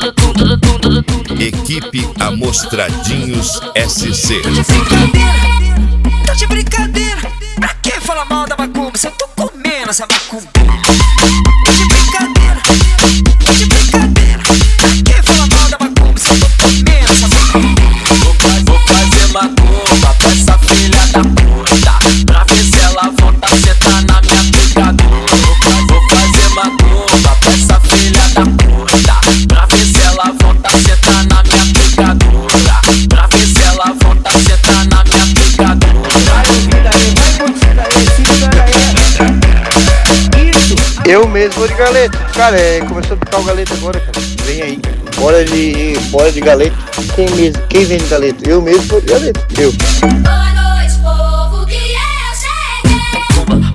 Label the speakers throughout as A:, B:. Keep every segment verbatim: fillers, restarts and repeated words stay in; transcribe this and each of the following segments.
A: Equipe Amostradinhos S C.
B: Tô de brincadeira, tô de brincadeira. Pra que falar mal da macumba se eu tô comendo essa macumba? Tô de brincadeira, tô de brincadeira. Pra que falar mal da macumba se eu tô comendo essa macumba?
C: Vou fazer macumba pra essa filha da puta, pra ver se ela volta a sentar na minha picadura. Vou fazer macumba pra essa filha da puta, pra ver se ela volta a sentar na minha picadura. Pra ver se ela volta a sentar na minha picadura.
D: Eu mesmo vou de galeta. Cara, é, começou a picar o galeta agora, cara. Vem aí, cara. Bora de, bora de galeta. Quem mesmo? Quem vem de galeta? Eu mesmo vou de galeta. Eu.
E: Boa noite, povo, que eu cheguei.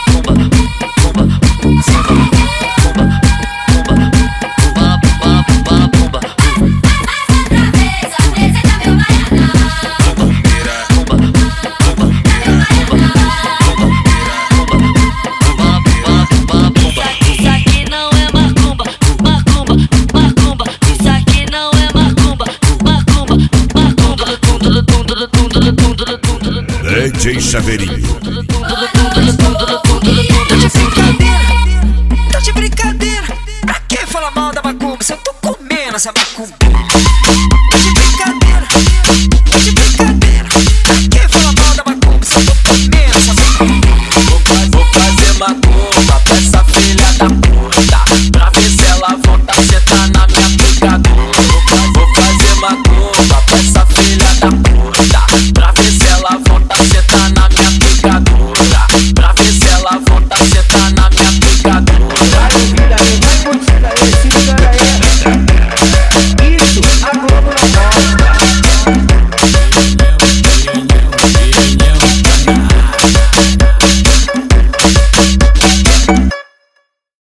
A: D J Chaveirinho.
B: Tô de brincadeira, tô de brincadeira. Pra que falar mal da macumba se eu tô comendo essa macumba? Tô de brincadeira, tô de brincadeira. Pra que falar mal da macumba se eu tô comendo essa macumba?
C: Vou fazer macumba pra essa filha da puta, pra ver se ela volta a sentar na minha picadura. Vou fazer macumba pra essa filha da puta, pra ver se ela volta a sentar na minha picadura. Pra ver se ela volta a sentar na minha picadura.
D: Isso,